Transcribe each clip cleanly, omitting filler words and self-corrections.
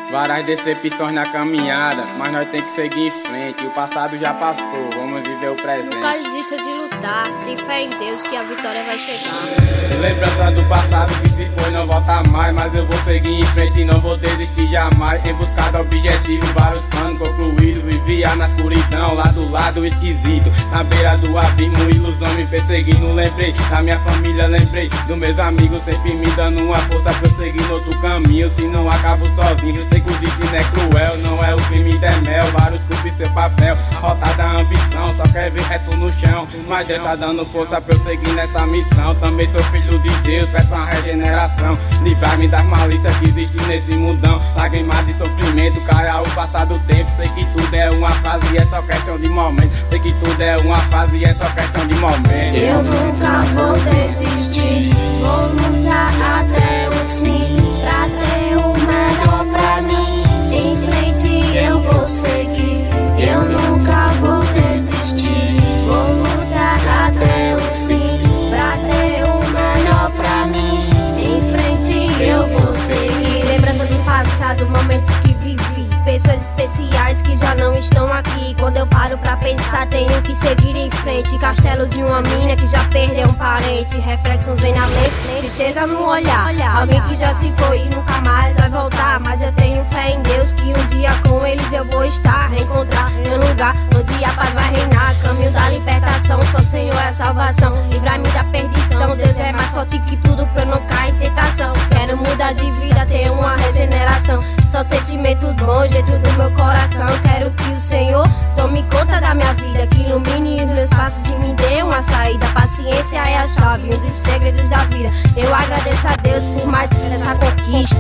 Várias decepções na caminhada, mas nós tem que seguir em frente. O passado já passou, vamos viver o presente. Nunca desista de lutar, tem fé em Deus que a vitória vai chegar. Lembrança do passado que se foi não volta mais, mas eu vou seguir em frente e não vou desistir jamais. Em busca do objetivo, vários planos concluídos. Vivia na escuridão, lá do lado esquisito, na beira do abismo, ilusão me perseguindo. Lembrei da minha família, lembrei dos meus amigos, sempre me dando uma força pra eu seguir no outro caminho. Se não acabo sozinho, sei que o destino é cruel, não é o crime de mel. Vários cumprem seu papel, a rota da ambição, só quer ver reto no chão. Mas Deus tá dando força pra eu seguir nessa missão. Também sou filho de Deus, peço uma regeneração. Livrar-me das malícias que existem nesse mundão. Lágrimas de sofrimento, cara, o passar do tempo. Sei que tudo é uma fase e é só questão de momento. Sei que tudo é uma fase e é só questão de momento. Eu nunca vou desistir, vou lutar até o fim, pra ter o melhor pra mim. Em frente eu vou seguir, eu nunca vou desistir, vou lutar até o fim, pra ter o melhor pra mim. Em frente eu vou seguir. Lembrança do passado, momentos que vivi, pessoas especiais que já não estão aqui. Quando eu paro pra pensar, tenho que seguir em frente. Castelo de uma mina que já perdeu um parente. Reflexões vem na mente, tristeza no olhar. Alguém que já se foi e nunca mais vai voltar. Mas eu tenho fé em Deus que um dia com eles eu vou estar. Reencontrar meu lugar onde a paz vai reinar. Caminho da libertação, só o Senhor é a salvação. Livrar-me da perdição, Deus é mais forte que tudo pra eu não cair em tentação. Quero mudar de vida, ter uma regeneração. Só sentimentos bons dentro do meu coração. Quero que o Senhor tome conta da minha vida, que ilumine os meus passos e me dê uma saída. Paciência é a chave, um dos segredos da vida. Eu agradeço a Deus por mais essa conquista.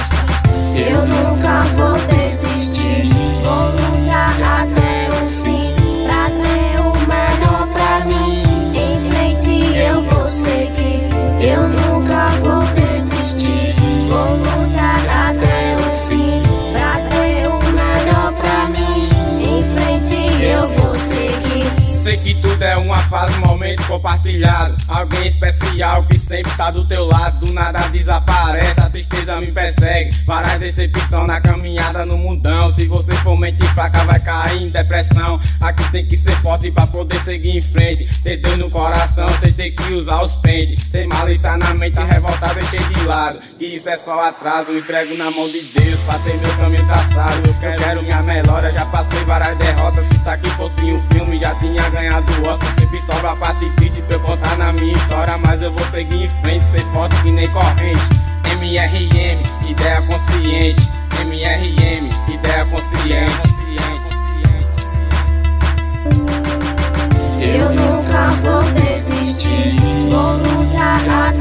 Eu nunca vou desistir, vou lutar até o fim, pra ter o melhor pra mim. Em frente eu vou seguir, eu nunca vou desistir, vou lutar até o fim, pra ter o melhor pra mim. Em frente eu vou seguir. Sei que tudo é uma fase, um momento compartilhado. Alguém especial que sempre tá do teu lado. Do nada desaparece, a tristeza me persegue. Várias decepções na caminhada no mundão. Se você for mente fraca vai cair em depressão. Aqui tem que ser forte pra poder seguir em frente. Ter Deus no coração, sem ter que usar os pentes. Sem malícia na mente, revoltar deixei de lado. Que isso é só atraso, entrego na mão de Deus pra ter meu caminho traçado. Eu quero minha melhora, já passei várias derrotas. Se isso aqui fosse um filme, já tinha ganhado o Oscar. Sempre sobra a parte triste pra eu contar na minha história. Mas eu vou seguir em frente, ser forte que nem corrente. MRM, ideia consciente. MRM, ideia consciente. Eu nunca vou desistir, vou lutar até